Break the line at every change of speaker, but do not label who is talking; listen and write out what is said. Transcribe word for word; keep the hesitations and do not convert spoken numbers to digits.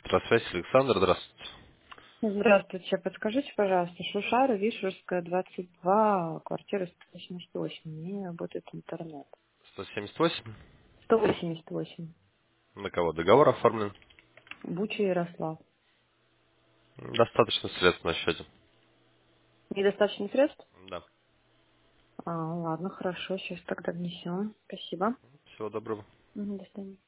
Электросвязь, Александр, здравствуйте.
Здравствуйте. Подскажите, пожалуйста, Шушара, Вишерская, двадцать два, квартира сто восемьдесят восемь. Не работает интернет.
сто семьдесят восемь.
сто восемьдесят восемь.
На кого договор оформлен?
Буча, Ярослав.
Достаточно средств на счете.
Недостаточно средств?
Да.
А, ладно, хорошо, сейчас тогда внесем. Спасибо.
Всего доброго.
Мгм, до свидания.